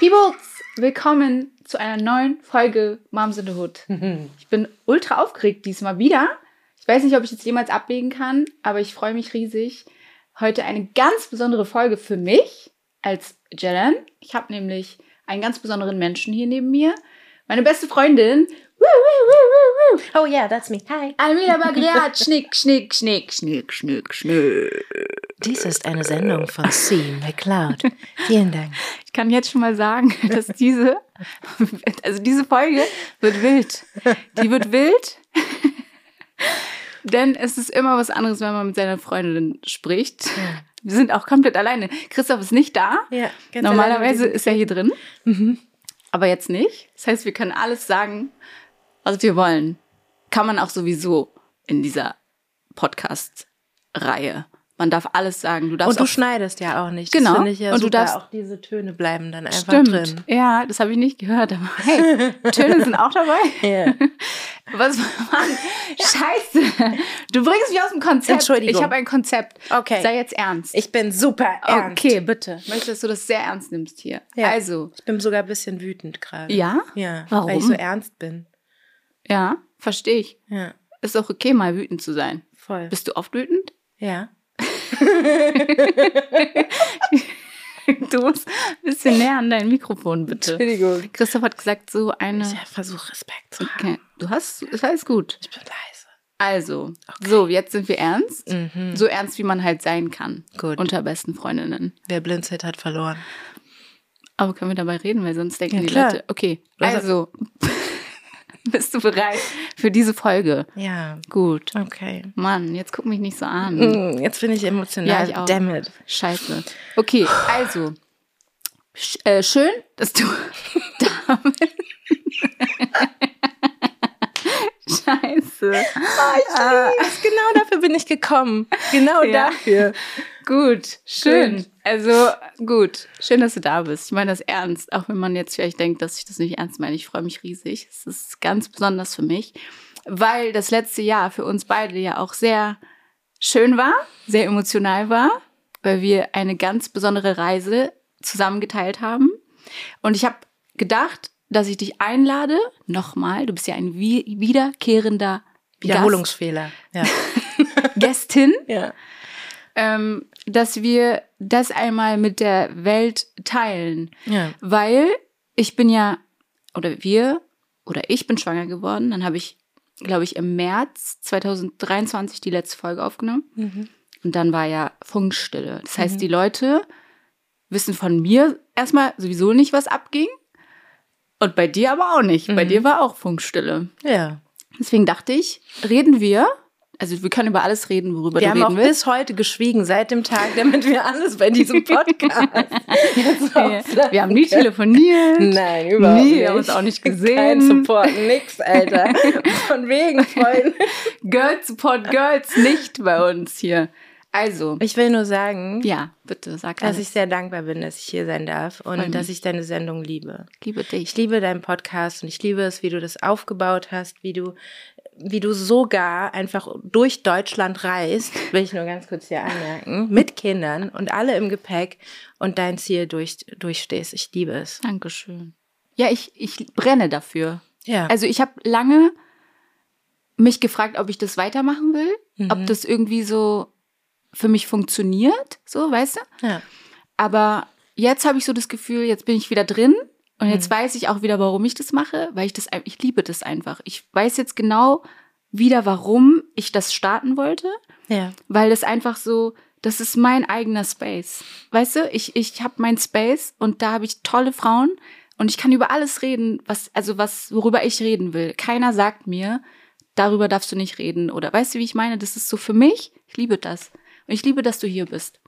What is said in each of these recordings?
Peoples, willkommen zu einer neuen Folge Moms in the Hood. Ich bin ultra aufgeregt diesmal wieder. Ich weiß nicht, ob ich jetzt jemals ablegen kann, aber ich freue mich riesig. Heute eine ganz besondere Folge für mich als Jelen. Ich habe nämlich einen ganz besonderen Menschen hier neben mir. Meine beste Freundin. Oh yeah, that's me. Hi. Almina Bagriat. Schnick, schnick, schnick, schnick, schnick, schnick. Dies ist eine Sendung von C. McCloud. Vielen Dank. Ich kann jetzt schon mal sagen, dass diese Folge wird wild. Die wird wild, denn es ist immer was anderes, wenn man mit seiner Freundin spricht. Ja. Wir sind auch komplett alleine. Christoph ist nicht da. Ja, normalerweise ist er hier drin, aber jetzt nicht. Das heißt, wir können alles sagen, was wir wollen. Kann man auch sowieso in dieser Podcast-Reihe. Man darf alles sagen. Du schneidest ja auch nicht. Genau. Das finde ich ja und super. Du darfst auch diese Töne bleiben dann einfach drin. Ja, das habe ich nicht gehört. Aber hey, Töne sind auch dabei. Ja. Was, Mann, Scheiße. Du bringst mich aus dem Konzept. Entschuldigung. Ich habe ein Konzept. Okay. Sei jetzt ernst. Ich bin super ernst. Okay, bitte. Ich möchte, dass du das sehr ernst nimmst hier. Ja. Also. Ich bin sogar ein bisschen wütend gerade. Ja? Ja. Warum? Weil ich so ernst bin. Ja, verstehe ich. Ja. Ist auch okay, mal wütend zu sein. Voll. Bist du oft wütend? Ja. Du musst ein bisschen näher an dein Mikrofon, bitte. Entschuldigung. Christoph hat gesagt, so eine... Ich versuche Respekt zu haben. Okay, ist alles gut. Ich bin leise. Also, okay. So, jetzt sind wir ernst. Mhm. So ernst, wie man halt sein kann. Gut. Unter besten Freundinnen. Wer Blindzeit hat verloren. Aber können wir dabei reden, weil sonst denken ja, die klar. Leute... Okay, also... Bist du bereit für diese Folge? Ja. Gut. Okay. Mann, jetzt guck mich nicht so an. Jetzt bin ich emotional. Ja, ich auch. Damn it. Scheiße. Okay, also. Schön, dass du da bist. Scheiße. Genau dafür bin ich gekommen. Genau dafür. Gut, schön. Also gut, schön, dass du da bist. Ich meine das ernst, auch wenn man jetzt vielleicht denkt, dass ich das nicht ernst meine. Ich freue mich riesig. Es ist ganz besonders für mich, weil das letzte Jahr für uns beide ja auch sehr schön war, sehr emotional war, weil wir eine ganz besondere Reise zusammengeteilt haben. Und ich habe gedacht, dass ich dich einlade, nochmal, du bist ja ein wiederkehrender Wiederholungsfehler. Ja. Gästin. Ja. Dass wir das einmal mit der Welt teilen. Ja. Weil ich bin schwanger geworden. Dann habe ich, glaube ich, im März 2023 die letzte Folge aufgenommen. Mhm. Und dann war ja Funkstille. Das heißt, die Leute wissen von mir erstmal sowieso nicht, was abging. Und bei dir aber auch nicht. Bei dir war auch Funkstille. Ja. Deswegen dachte ich, reden wir. Also wir können über alles reden, worüber du reden willst. Wir haben auch bis heute geschwiegen, seit dem Tag, damit wir alles bei diesem Podcast Wir haben nie telefoniert. Nein, überhaupt nicht. Wir haben uns auch nicht gesehen. Kein Support, nix, Alter. Von wegen, Freunde. Girls support Girls nicht bei uns hier. Also. Ich will nur sagen, ja, bitte, sag alles. Dass ich sehr dankbar bin, dass ich hier sein darf und dass ich deine Sendung liebe. Ich liebe dich. Ich liebe deinen Podcast und ich liebe es, wie du das aufgebaut hast, wie du sogar einfach durch Deutschland reist, will ich nur ganz kurz hier anmerken, mit Kindern und alle im Gepäck und dein Ziel durchstehst. Ich liebe es. Dankeschön. Ja, ich brenne dafür. Ja. Also ich habe lange mich gefragt, ob ich das weitermachen will, ob das irgendwie so für mich funktioniert, so, weißt du? Ja. Aber jetzt habe ich so das Gefühl, jetzt bin ich wieder drin und jetzt weiß ich auch wieder, warum ich das mache, weil ich liebe das einfach. Ich weiß jetzt genau wieder, warum ich das starten wollte, weil das einfach so, das ist mein eigener Space. Weißt du, ich habe meinen Space und da habe ich tolle Frauen und ich kann über alles reden, worüber ich reden will. Keiner sagt mir, darüber darfst du nicht reden oder weißt du, wie ich meine? Das ist so für mich, ich liebe das. Und ich liebe, dass du hier bist.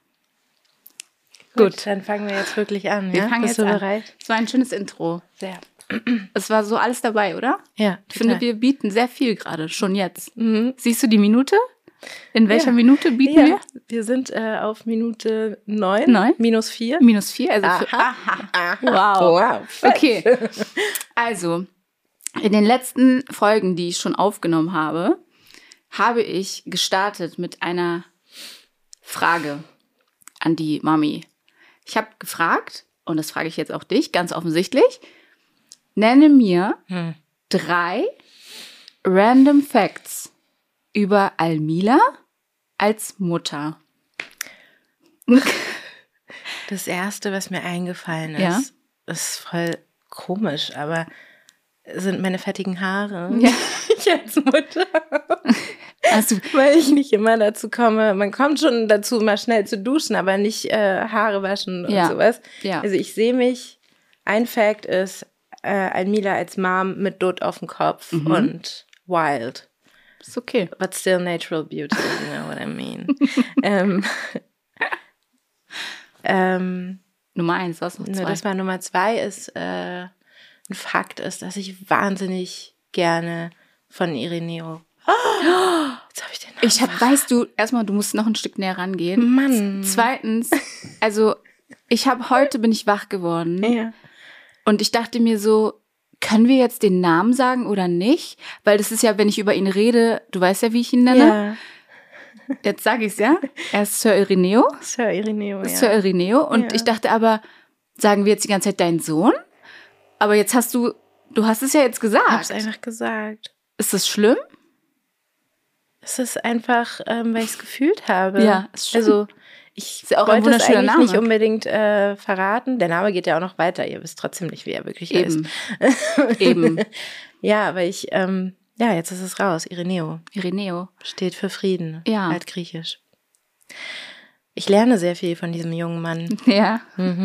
Gut, dann fangen wir jetzt wirklich an. Wir fangen Bist jetzt du an. bereit? Es war ein schönes Intro. Sehr. Es war so alles dabei, oder? Ja. Ich finde, wir bieten sehr viel gerade, schon jetzt. Siehst du die Minute? In welcher Minute bieten wir? Wir sind auf Minute 9. Minus 4. Minus 4, also wow. Okay. Also, in den letzten Folgen, die ich schon aufgenommen habe ich gestartet mit einer Frage an die Mami. Ich habe gefragt, und das frage ich jetzt auch dich, ganz offensichtlich, nenne mir 3 Random Facts über Almila als Mutter. Das Erste, was mir eingefallen Ja? ist voll komisch, aber sind meine fettigen Haare. Ja. Ich als Mutter. Also, Weil ich nicht immer dazu komme. Man kommt schon dazu, mal schnell zu duschen, aber nicht Haare waschen und sowas. Ja. Also ich sehe mich, ein Fact ist, Almila als Mom mit Dutt auf dem Kopf und wild. ist okay. But still natural beauty, you know what I mean. Nummer 1, was noch 2? Das war Nummer 2 ist, ein Fakt ist, dass ich wahnsinnig gerne von Ireneo. Jetzt habe ich den Namen. Weißt du, erstmal, du musst noch ein Stück näher rangehen. Mann. Zweitens, also heute bin ich wach geworden. Ja. Und ich dachte mir so, können wir jetzt den Namen sagen oder nicht? Weil das ist ja, wenn ich über ihn rede, du weißt ja, wie ich ihn nenne. Ja. Jetzt sage ich es ja. Er ist Sir Ireneo. Sir Ireneo, ja. Sir Ireneo. Und ich dachte aber, sagen wir jetzt die ganze Zeit deinen Sohn? Aber jetzt du hast es ja jetzt gesagt. Ich habe es einfach gesagt. Ist das schlimm? Es ist einfach, weil ich es gefühlt habe. Ja, ist schön. Also ich ist ja auch ein wollte es wunderschöner eigentlich Name. nicht unbedingt verraten. Der Name geht ja auch noch weiter. Ihr wisst trotzdem nicht, wie er wirklich heißt. Eben. Ja, aber jetzt ist es raus. Ireneo. Ireneo. Steht für Frieden. Ja. Altgriechisch. Ich lerne sehr viel von diesem jungen Mann. Ja.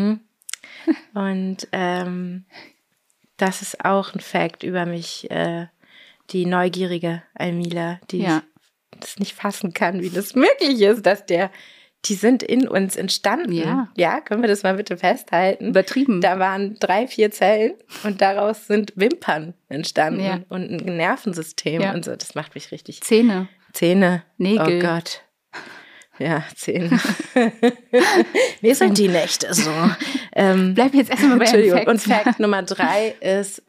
Und das ist auch ein Fact über mich, die neugierige Almila, die ich das nicht fassen kann, wie das möglich ist, dass die sind in uns entstanden. Ja, können wir das mal bitte festhalten? Übertrieben. Da waren 3, 4 Zellen und daraus sind Wimpern entstanden und ein Nervensystem und so. Das macht mich richtig. Zähne. Oh Nägel. Gott. Ja, 10. Wie sind die Nächte so? Bleib jetzt erstmal bei den Facts. Und Fact Nummer 3 ist,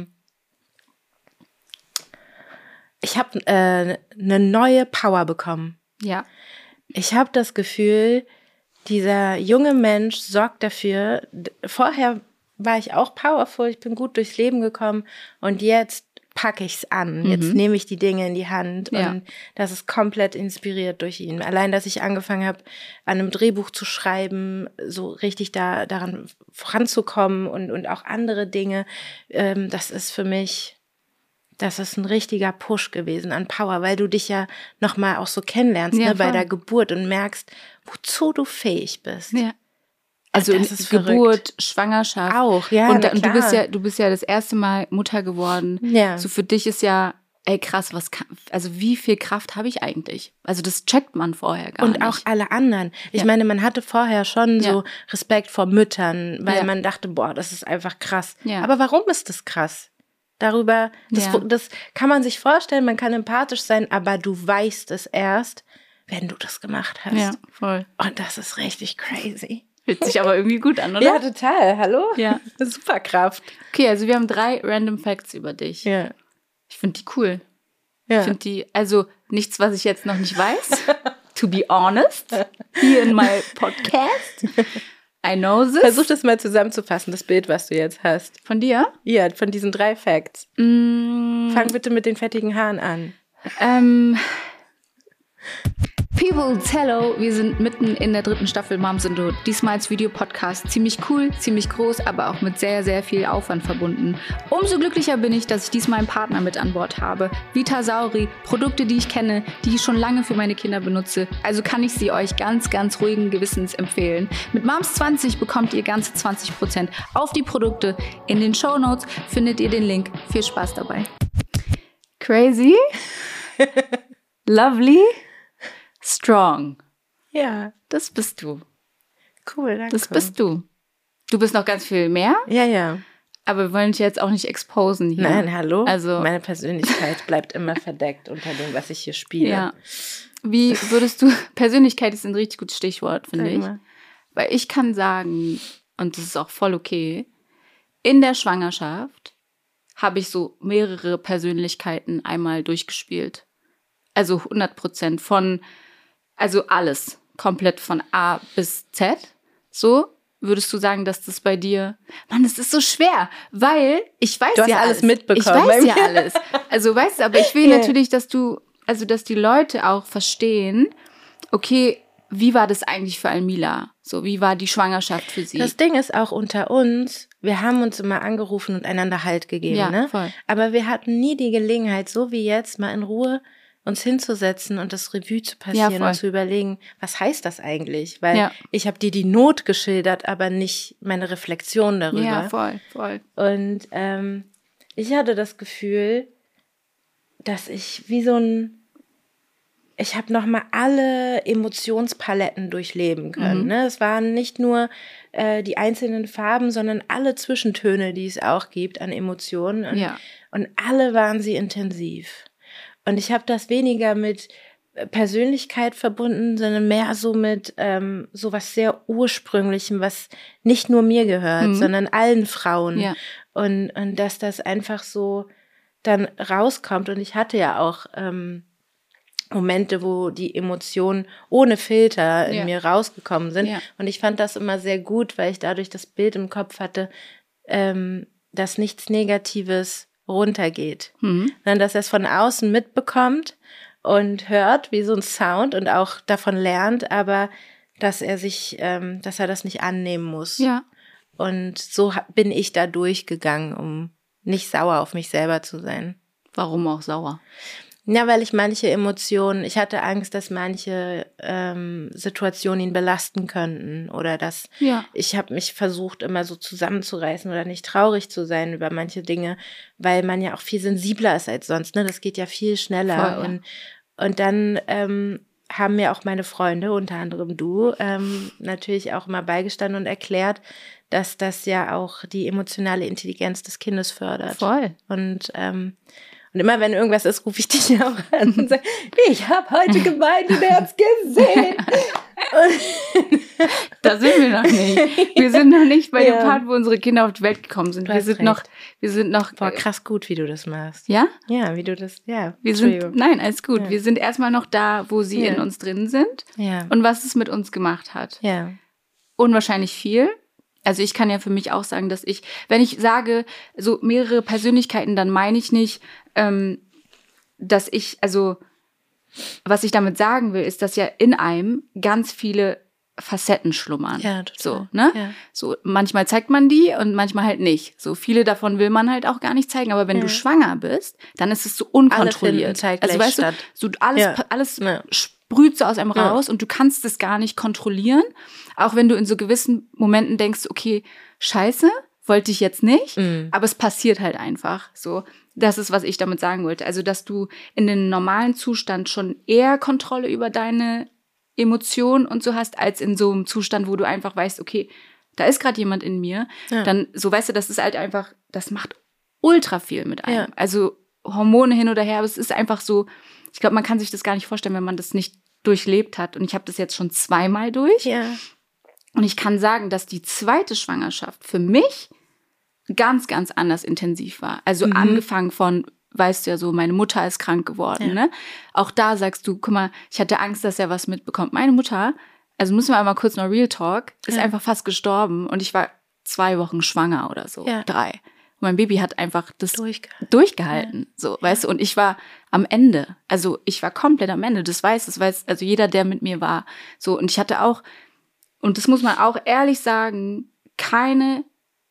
ich habe eine neue Power bekommen. Ja. Ich habe das Gefühl, dieser junge Mensch sorgt dafür, vorher war ich auch powerful, ich bin gut durchs Leben gekommen und jetzt packe ich es an. Jetzt nehme ich die Dinge in die Hand und das ist komplett inspiriert durch ihn. Allein, dass ich angefangen habe, an einem Drehbuch zu schreiben, so richtig daran voranzukommen und auch andere Dinge, das ist für mich, das ist ein richtiger Push gewesen an Power, weil du dich ja nochmal auch so kennenlernst, bei der Geburt und merkst, wozu du fähig bist. Ja. Also Geburt, Schwangerschaft. Auch, ja. Und du bist ja das erste Mal Mutter geworden. Ja. So für dich ist ja, krass, wie viel Kraft habe ich eigentlich? Also das checkt man vorher gar nicht. Und auch alle anderen. Ich meine, man hatte vorher schon so Respekt vor Müttern, weil man dachte, boah, das ist einfach krass. Ja. Aber warum ist das krass? Darüber, das kann man sich vorstellen, man kann empathisch sein, aber du weißt es erst, wenn du das gemacht hast. Ja, voll. Und das ist richtig crazy. Fühlt sich aber irgendwie gut an, oder? Ja, total. Hallo? Ja. Superkraft. Okay, also wir haben 3 Random Facts über dich. Ja. Ich finde die cool. Ja. Ich finde die, also nichts, was ich jetzt noch nicht weiß. To be honest. Hier in my podcast. I know this. Versuch das mal zusammenzufassen, das Bild, was du jetzt hast. Von dir? Ja, von diesen 3 Facts. Fang bitte mit den fettigen Haaren an. People, hello, wir sind mitten in der 3. Staffel Moms in Not. Diesmal als Videopodcast. Ziemlich cool, ziemlich groß, aber auch mit sehr, sehr viel Aufwand verbunden. Umso glücklicher bin ich, dass ich diesmal einen Partner mit an Bord habe. Vita Sauri, Produkte, die ich kenne, die ich schon lange für meine Kinder benutze. Also kann ich sie euch ganz, ganz ruhigen Gewissens empfehlen. Mit Moms20 bekommt ihr ganze 20% auf die Produkte. In den Shownotes findet ihr den Link. Viel Spaß dabei. Crazy. Lovely. Strong. Ja. Das bist du. Cool, danke. Das bist du. Du bist noch ganz viel mehr. Ja, ja. Aber wir wollen dich jetzt auch nicht exposen hier. Nein, hallo? Also, meine Persönlichkeit bleibt immer verdeckt unter dem, was ich hier spiele. Ja. Wie würdest du, Persönlichkeit ist ein richtig gutes Stichwort, finde ich. Mal. Weil ich kann sagen, und das ist auch voll okay, in der Schwangerschaft habe ich so mehrere Persönlichkeiten einmal durchgespielt. Also 100% also alles, komplett von A bis Z, so. würdest du sagen, dass das bei dir... Mann, es ist so schwer, weil ich weiß Du hast ja alles mitbekommen Ich bei weiß ja mir. alles. Also weißt du, aber ich will natürlich, dass die Leute auch verstehen, okay, wie war das eigentlich für Almila? So, wie war die Schwangerschaft für sie? Das Ding ist auch unter uns, wir haben uns immer angerufen und einander Halt gegeben, Ja, ne? voll. Aber wir hatten nie die Gelegenheit, so wie jetzt, mal in Ruhe uns hinzusetzen und das Revue zu passieren voll. und zu überlegen, was heißt das eigentlich? Weil Ja. ich habe dir die Not geschildert, aber nicht meine Reflexion darüber. Ja, voll. Und ich hatte das Gefühl, dass ich ich habe nochmal alle Emotionspaletten durchleben können. Ne? Es waren nicht nur die einzelnen Farben, sondern alle Zwischentöne, die es auch gibt an Emotionen. Und alle waren sie intensiv. Und ich habe das weniger mit Persönlichkeit verbunden, sondern mehr so mit so was sehr Ursprünglichem, was nicht nur mir gehört, sondern allen Frauen. Ja. Und dass das einfach so dann rauskommt. Und ich hatte ja auch Momente, wo die Emotionen ohne Filter in mir rausgekommen sind. Ja. Und ich fand das immer sehr gut, weil ich dadurch das Bild im Kopf hatte, dass nichts Negatives runtergeht, sondern dass er es von außen mitbekommt und hört, wie so ein Sound und auch davon lernt, aber dass er das nicht annehmen muss. Ja. Und so bin ich da durchgegangen, um nicht sauer auf mich selber zu sein. Warum auch sauer? Ja, weil ich ich hatte Angst, dass manche Situationen ihn belasten könnten oder dass ich habe mich versucht, immer so zusammenzureißen oder nicht traurig zu sein über manche Dinge, weil man ja auch viel sensibler ist als sonst, ne? Das geht ja viel schneller. Voll, ja. Und dann haben mir auch meine Freunde, unter anderem du, natürlich auch immer beigestanden und erklärt, dass das ja auch die emotionale Intelligenz des Kindes fördert. Voll. Und immer wenn irgendwas ist, rufe ich dich ja auch an und sage, ich habe heute geweint und er hat's gesehen. Da sind wir noch nicht. Wir sind noch nicht bei dem Part, wo unsere Kinder auf die Welt gekommen sind. Wir sind noch. Boah, krass gut, wie du das machst. Ja? Ja, wie du das, Nein, alles gut. Ja. Wir sind erstmal noch da, wo sie in uns drin sind. Ja. Und was es mit uns gemacht hat. Ja. Unwahrscheinlich viel. Also ich kann ja für mich auch sagen, dass wenn ich sage, so mehrere Persönlichkeiten, dann meine ich nicht, dass was ich damit sagen will, ist, dass ja in einem ganz viele Facetten schlummern. Ja, total. So, ne? Ja. So, manchmal zeigt man die und manchmal halt nicht. So, viele davon will man halt auch gar nicht zeigen, aber wenn du schwanger bist, dann ist es so unkontrolliert. Also weißt du, so alles sprüht so aus einem raus und du kannst es gar nicht kontrollieren. Auch wenn du in so gewissen Momenten denkst, okay, scheiße, wollte ich jetzt nicht, aber es passiert halt einfach so. Das ist, was ich damit sagen wollte. Also, dass du in den normalen Zustand schon eher Kontrolle über deine Emotionen und so hast, als in so einem Zustand, wo du einfach weißt, okay, da ist gerade jemand in mir. Ja. Dann, so weißt du, das ist halt einfach, das macht ultra viel mit einem. Ja. Also Hormone hin oder her, aber es ist einfach so, ich glaube, man kann sich das gar nicht vorstellen, wenn man das nicht durchlebt hat. Und ich habe das jetzt schon 2-mal durch. Ja. Und ich kann sagen, dass die zweite Schwangerschaft für mich ganz, ganz anders intensiv war. Also angefangen von, weißt du ja so, meine Mutter ist krank geworden, ne? Auch da sagst du, guck mal, ich hatte Angst, dass er was mitbekommt. Meine Mutter, also müssen wir einmal kurz noch Real Talk, ist einfach fast gestorben und ich war 2 Wochen schwanger oder so, 3. Und mein Baby hat einfach das durchgehalten, so, weißt du, und ich war am Ende, also ich war komplett am Ende, das weiß also jeder, der mit mir war, so, und ich hatte auch, und das muss man auch ehrlich sagen, keine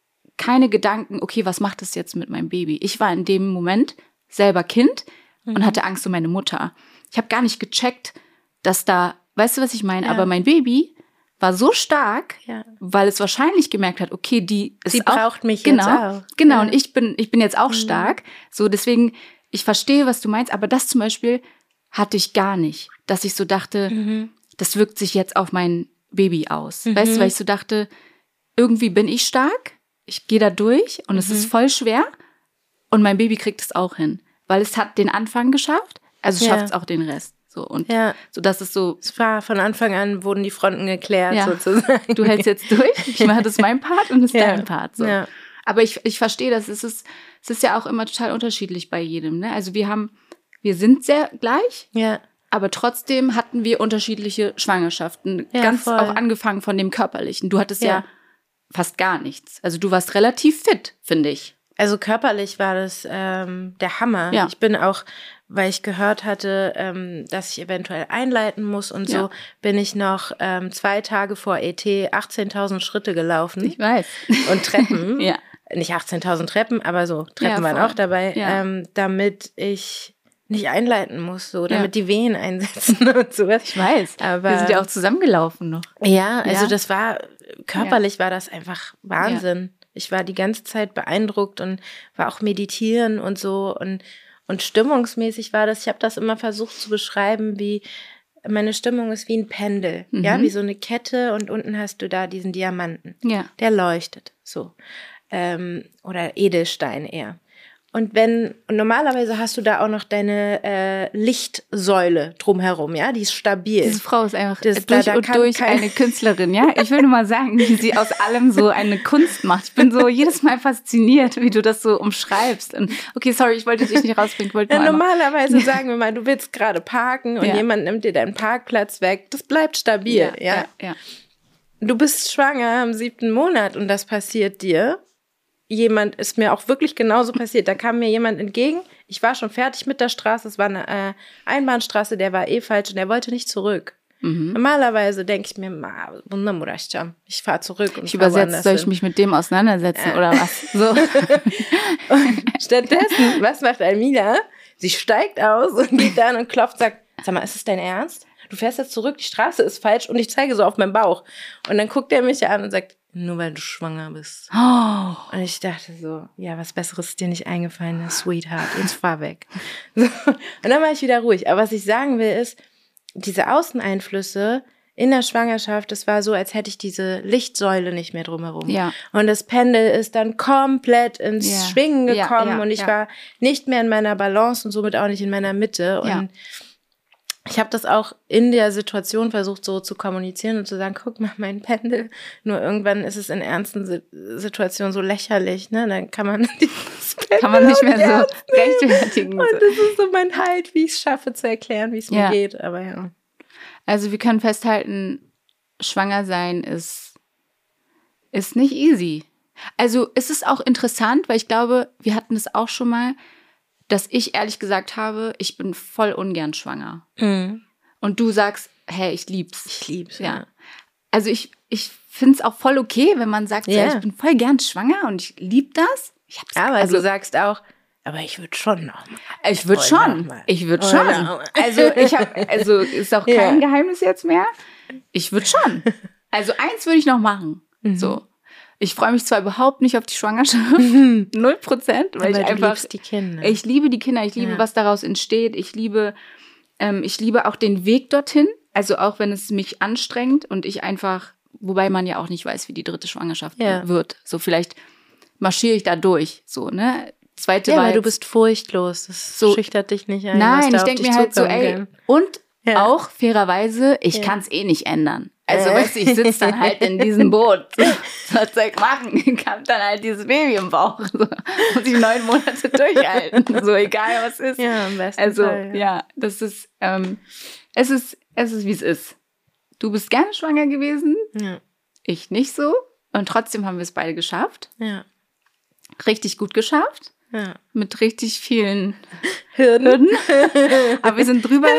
Gedanken, okay, was macht das jetzt mit meinem Baby? Ich war in dem Moment selber Kind und hatte Angst um meine Mutter. Ich habe gar nicht gecheckt, dass da, weißt du, was ich meine? Ja. Aber mein Baby war so stark, weil es wahrscheinlich gemerkt hat, okay, sie braucht mich jetzt auch. Genau, ja. Und ich bin jetzt auch stark. So, deswegen, ich verstehe, was du meinst, aber das zum Beispiel hatte ich gar nicht, dass ich so dachte, das wirkt sich jetzt auf mein Baby aus. Weißt du, weil ich so dachte, irgendwie bin ich stark, ich gehe da durch und es ist voll schwer und mein Baby kriegt es auch hin, weil es hat den Anfang geschafft, also schafft es auch den Rest. So, und so, dass es so. Es war von Anfang an, wurden die Fronten geklärt, sozusagen. Du hältst jetzt durch, ich mache das mein Part und das ist dein Part. So. Ja. Aber ich verstehe das, es ist ja auch immer total unterschiedlich bei jedem, ne? Also wir sind sehr gleich, aber trotzdem hatten wir unterschiedliche Schwangerschaften. Ganz voll. Auch angefangen von dem Körperlichen. Du hattest ja fast gar nichts. Also du warst relativ fit, finde ich. Also körperlich war das der Hammer. Ja. Ich bin auch, weil ich gehört hatte, dass ich eventuell einleiten muss und so, bin ich noch 2 Tage vor ET 18.000 Schritte gelaufen. Ich weiß. Und Treppen. Ja. Nicht 18.000 Treppen, aber so Treppen waren auch dabei, damit ich nicht einleiten muss, so, damit die Wehen einsetzen und sowas. Ich weiß. Aber wir sind ja auch zusammengelaufen noch. Ja, also das war, körperlich war das einfach Wahnsinn. Ja. Ich war die ganze Zeit beeindruckt und war auch meditieren und so und stimmungsmäßig war das, ich habe das immer versucht zu beschreiben, wie meine Stimmung ist wie ein Pendel, ja, wie so eine Kette und unten hast du da diesen Diamanten, der leuchtet, so. Oder Edelstein eher. Und normalerweise hast du da auch noch deine Lichtsäule drumherum, ja, die ist stabil. Diese Frau ist einfach durch eine Künstlerin, ja. Ich will nur mal sagen, wie sie aus allem so eine Kunst macht. Ich bin so jedes Mal fasziniert, wie du das so umschreibst. Und okay, sorry, ich wollte dich nicht rausbringen. Normalerweise sagen wir mal, du willst gerade parken und jemand nimmt dir deinen Parkplatz weg. Das bleibt stabil, ja. Du bist schwanger im 7. Monat und das passiert dir. Ist mir auch wirklich genauso passiert. Da kam mir jemand entgegen. Ich war schon fertig mit der Straße. Es war eine Einbahnstraße, der war falsch und der wollte nicht zurück. Normalerweise denke ich mir, ich fahre zurück. Und ich übersetze, soll ich mich mit dem auseinandersetzen oder was? So. Und stattdessen, was macht Almila? Sie steigt aus und geht dann und klopft, sagt, sag mal, ist es dein Ernst? Du fährst jetzt zurück, die Straße ist falsch und ich zeige so auf meinen Bauch. Und dann guckt er mich an und sagt, nur weil du schwanger bist. Oh. Und ich dachte so, ja, was Besseres ist dir nicht eingefallen, Sweetheart, jetzt fahr weg. So. Und dann war ich wieder ruhig. Aber was ich sagen will ist, diese Außeneinflüsse in der Schwangerschaft, das war so, als hätte ich diese Lichtsäule nicht mehr drumherum. Ja. Und das Pendel ist dann komplett ins Schwingen gekommen und ich war nicht mehr in meiner Balance und somit auch nicht in meiner Mitte. Und ich habe das auch in der Situation versucht, so zu kommunizieren und zu sagen, guck mal, mein Pendel. Nur irgendwann ist es in ernsten Situationen so lächerlich, ne? Dann kann man nicht mehr so rechtfertigen. Und das ist so mein Halt, wie ich es schaffe zu erklären, wie es mir geht. Aber ja. Also wir können festhalten, schwanger sein ist nicht easy. Also es ist auch interessant, weil ich glaube, wir hatten es auch schon mal, dass ich ehrlich gesagt habe, ich bin voll ungern schwanger. Mhm. Und du sagst, hey, ich lieb's. Ich lieb's, ja. Also ich finde es auch voll okay, wenn man sagt, ja, ich bin voll gern schwanger und ich lieb das. Aber du sagst auch, aber ich würde schon noch mal. Ich würde schon. Also ist auch kein Geheimnis jetzt mehr. Ich würde schon. Also 1 würde ich noch machen. So. Ich freue mich zwar überhaupt nicht auf die Schwangerschaft, 0%, weil aber ich einfach, liebst die Kinder. Ich liebe die Kinder, ich liebe, was daraus entsteht, ich liebe auch den Weg dorthin, also auch wenn es mich anstrengt und ich einfach, wobei man ja auch nicht weiß, wie die 3. Schwangerschaft wird, so vielleicht marschiere ich da durch, so, ne, 2. war aber du bist furchtlos, das schüchtert dich nicht ein. Nein, ich denke mir halt so, und auch fairerweise, ich kann es eh nicht ändern. Also, weißt du, ich sitze dann halt in diesem Boot. Was soll ich machen? Ich hab dann halt dieses Baby im Bauch. So. Muss ich 9 Monate durchhalten. So, egal was ist. Ja, am besten Fall, ja, das ist, es ist, wie es ist. Du bist gerne schwanger gewesen. Ja. Ich nicht so. Und trotzdem haben wir es beide geschafft. Ja. Richtig gut geschafft. Ja. Mit richtig vielen Hürden. Aber wir sind drüber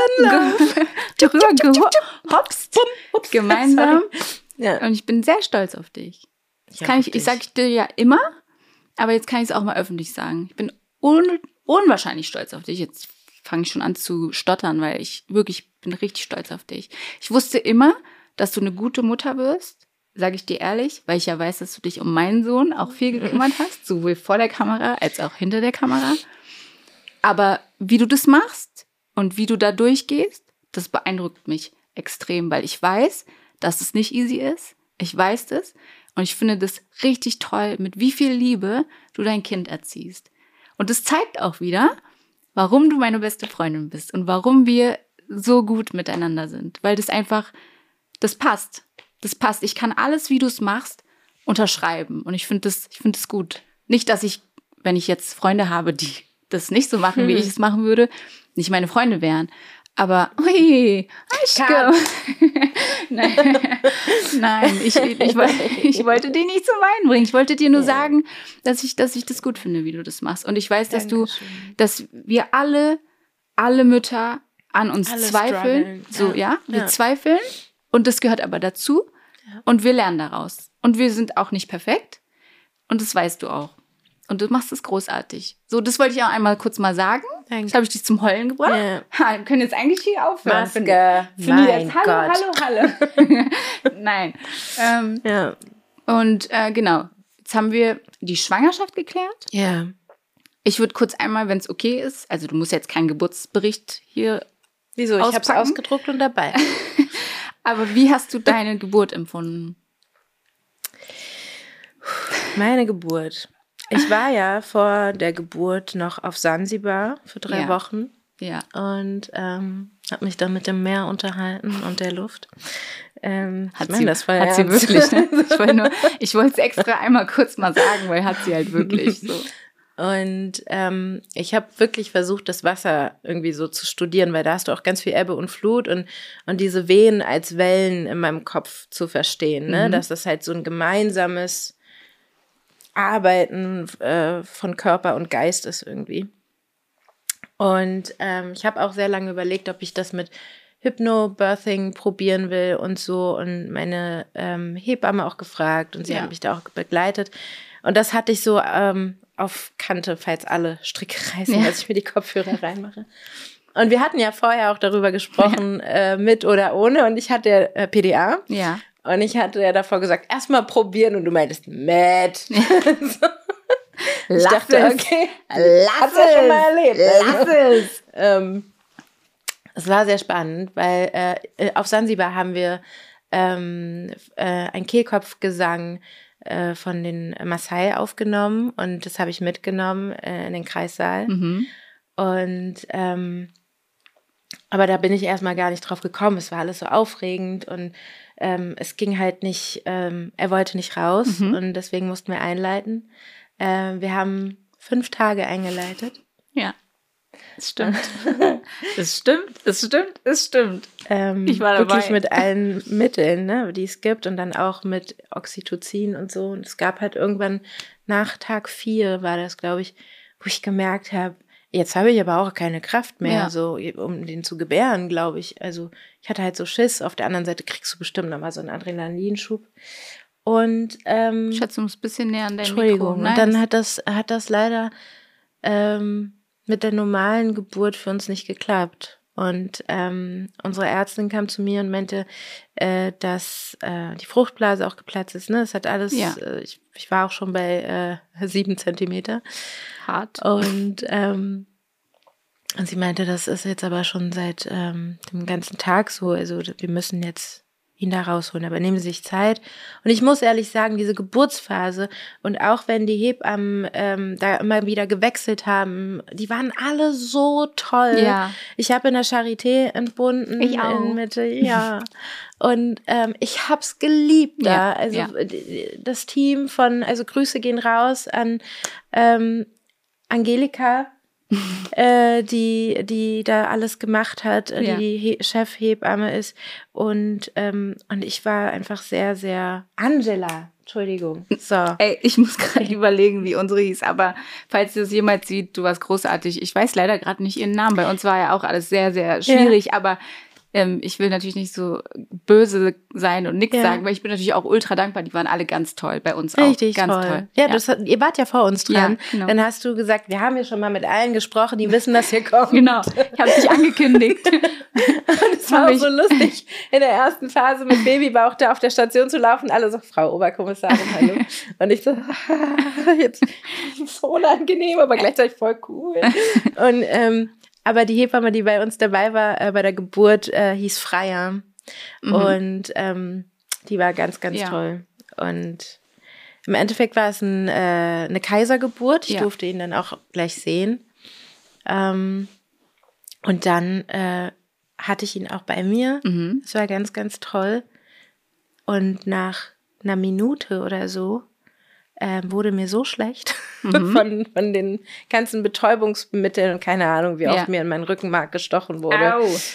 gehopst. Gemeinsam. Ja. Und ich bin sehr stolz auf dich. Ich sage ich dir ja immer, aber jetzt kann ich es auch mal öffentlich sagen. Ich bin unwahrscheinlich stolz auf dich. Jetzt fange ich schon an zu stottern, weil ich wirklich bin richtig stolz auf dich. Ich wusste immer, dass du eine gute Mutter wirst. Sage ich dir ehrlich, weil ich ja weiß, dass du dich um meinen Sohn auch viel gekümmert hast, sowohl vor der Kamera als auch hinter der Kamera. Aber wie du das machst und wie du da durchgehst, das beeindruckt mich extrem, weil ich weiß, dass es nicht easy ist. Ich weiß das und ich finde das richtig toll, mit wie viel Liebe du dein Kind erziehst. Und das zeigt auch wieder, warum du meine beste Freundin bist und warum wir so gut miteinander sind, weil das einfach, das passt. Das passt. Ich kann alles, wie du es machst, unterschreiben. Und ich finde das gut. Nicht, dass ich, wenn ich jetzt Freunde habe, die das nicht so machen, wie ich es machen würde, nicht meine Freunde wären. Aber, ui, Nein, ich wollte dich nicht zum Weinen bringen. Ich wollte dir nur sagen, dass ich das gut finde, wie du das machst. Und ich weiß, dass wir alle Mütter an uns zweifeln. Wir zweifeln. Und das gehört aber dazu. Ja. Und wir lernen daraus. Und wir sind auch nicht perfekt. Und das weißt du auch. Und du machst es großartig. So, das wollte ich auch einmal kurz mal sagen. Danke. Das habe ich dich zum Heulen gebracht. Ja. Wir können jetzt eigentlich hier aufhören. Maske. Mein Hallo. Nein. Und genau, jetzt haben wir die Schwangerschaft geklärt. Ja. Ich würde kurz einmal, wenn es okay ist, also du musst jetzt keinen Geburtsbericht hier Wieso? Ich habe es ausgedruckt und dabei. Aber wie hast du deine Geburt empfunden? Meine Geburt. Ich war ja vor der Geburt noch auf Sansibar für 3 Wochen. Ja. Und habe mich dann mit dem Meer unterhalten und der Luft. Hat sie wirklich. Ne? Ich wollte es extra einmal kurz mal sagen, weil hat sie halt wirklich so. Und ich habe wirklich versucht, das Wasser irgendwie so zu studieren, weil da hast du auch ganz viel Ebbe und Flut und diese Wehen als Wellen in meinem Kopf zu verstehen. Ne? Dass das halt so ein gemeinsames Arbeiten von Körper und Geist ist irgendwie. Und ich habe auch sehr lange überlegt, ob ich das mit Hypnobirthing probieren will und so. Und meine Hebamme auch gefragt und sie hat mich da auch begleitet. Und das hatte ich so auf Kante, falls alle Stricke reißen, dass ich mir die Kopfhörer reinmache. Und wir hatten ja vorher auch darüber gesprochen, mit oder ohne. Und ich hatte PDA. Ja. Und ich hatte ja davor gesagt, erstmal probieren. Und du meintest, Matt. Ja. Ich dachte, okay, lass es schon mal erlebt. Lass es. Es war sehr spannend, weil auf Sansibar haben wir einen Kehlkopfgesang von den Maasai aufgenommen und das habe ich mitgenommen in den Kreissaal. Und aber da bin ich erstmal gar nicht drauf gekommen. Es war alles so aufregend und es ging halt nicht, er wollte nicht raus und deswegen mussten wir einleiten. Wir haben 5 Tage eingeleitet. Ja, es stimmt. Es stimmt. Ich war dabei. Wirklich mit allen Mitteln, ne, die es gibt und dann auch mit Oxytocin und so. Und es gab halt irgendwann nach Tag 4 war das, glaube ich, wo ich gemerkt habe, jetzt habe ich aber auch keine Kraft mehr, so um den zu gebären, glaube ich. Also ich hatte halt so Schiss. Auf der anderen Seite kriegst du bestimmt nochmal so einen Adrenalinschub. Und Schatz, du musst ein bisschen näher an dein Entschuldigung. Mikro. Und dann hat das leider mit der normalen Geburt für uns nicht geklappt. Und unsere Ärztin kam zu mir und meinte, dass die Fruchtblase auch geplatzt ist. Ne? Das hat alles, ich war auch schon bei 7 Zentimeter. Hart. Und sie meinte, das ist jetzt aber schon seit dem ganzen Tag so. Also wir müssen jetzt ihn da rausholen, aber nehmen Sie sich Zeit. Und ich muss ehrlich sagen, diese Geburtsphase und auch wenn die Hebammen da immer wieder gewechselt haben, die waren alle so toll. Ja. Ich habe in der Charité entbunden. Ich auch. In Mitte, ja. Und ich hab's geliebt da. Also das Team also Grüße gehen raus an Angelika, die da alles gemacht hat, die Chefhebamme ist und ich war einfach sehr, sehr Angela, Entschuldigung. So. Ey, ich muss gerade überlegen, wie unsere hieß, aber falls ihr es jemals sieht, du warst großartig. Ich weiß leider gerade nicht ihren Namen, bei uns war ja auch alles sehr, sehr schwierig, aber ich will natürlich nicht so böse sein und nichts sagen, weil ich bin natürlich auch ultra dankbar. Die waren alle ganz toll, bei uns auch. Richtig ganz toll. Ja, ihr wart ja vor uns dran. Ja, genau. Dann hast du gesagt, wir haben ja schon mal mit allen gesprochen, die wissen, dass ihr kommt. Genau, ich habe dich angekündigt. Das war auch so lustig, in der ersten Phase mit Babybauch da auf der Station zu laufen. Alle so, Frau Oberkommissarin, hallo. Und ich so, jetzt so unangenehm, aber gleichzeitig voll cool. Und aber die Hebamme, die bei uns dabei war, bei der Geburt, hieß Freya. Und die war ganz, ganz toll. Und im Endeffekt war es eine Kaisergeburt. Ich durfte ihn dann auch gleich sehen. Und dann hatte ich ihn auch bei mir. Das war ganz, ganz toll. Und nach einer Minute oder so wurde mir so schlecht von den ganzen Betäubungsmitteln und keine Ahnung, wie oft mir in meinen Rückenmark gestochen wurde.